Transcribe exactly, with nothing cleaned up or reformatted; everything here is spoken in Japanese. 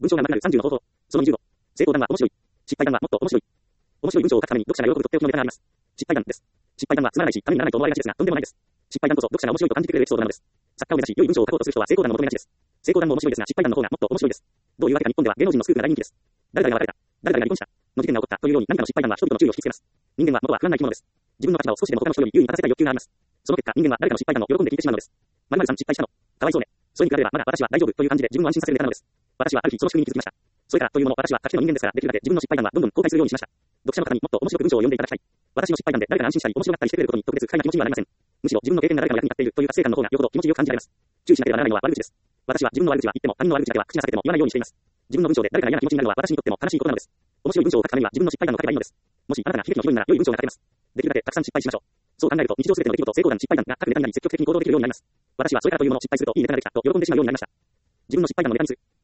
文章がなくなるさんじゅうの方法。そのにじゅうご。成功談は面白い。失敗談はもっと面白い。面白い文章を書くために読者が喜ぶとっておきのネタがあります。失敗談です。失敗談はつまらないし、ためにならないと思われがちですが、とんでもないです。失敗談こそ読者が面白いと感じてくれるエピソードなのです。作家を目指し、良い文章を書こうとする人は成功談を求めがちです。成功談も面白いですが、失敗談の方がもっと面白いです。どういうわけか日本では芸能人のスクープが大人気です。誰々が別れた。誰々が離婚した。の事件が起こったというように何かの失敗談は人々の注意を引きつけます。人間は元は不安な生き物です。自分の立場を少しでも他の人より優位に立たせたい欲求があります。その結果、人間は誰かの失敗談を喜んで聞いてしまうのです。〇〇さん失敗したの。かわいそうね。それに比べればまだ私は大丈夫という感じで自分を安心させるネタなのです。私はある日その仕組みに気づきました。それからというもの私は書き手の人間ですから、できるだけ自分の失敗談はどんどん公開するようにしました。読者の方にもっと面白く文章を読んでいただきたい。私の失敗談で誰かが安心したり面白がったりしてくれることに特別不快な気持ちにはなりません。むしろ自分の経験が誰かの役に立っているという達成感の方がよほど気持ちよく感じられます。注意しなければならないのは悪口です。私は自分の悪口は言っても他人の悪口だけは口にさせても言わないようにしています。自分の文章で誰かが嫌な気持ちになるのは私にとっても悲しいことなのです。面白い文章を書くためには自分の失敗談を書けばいいのです。もしあなたが悲劇のヒロインなら良い文章が書けます。できるだけたくさん失敗しましょう。そう考えると日常すべての出来事、成功談、失敗談が各ネタになり積極的に行動できるようになります。私はそれからというもの失敗するといいネタができたと喜んでしまうようになりました。自分の失敗談のネタにする。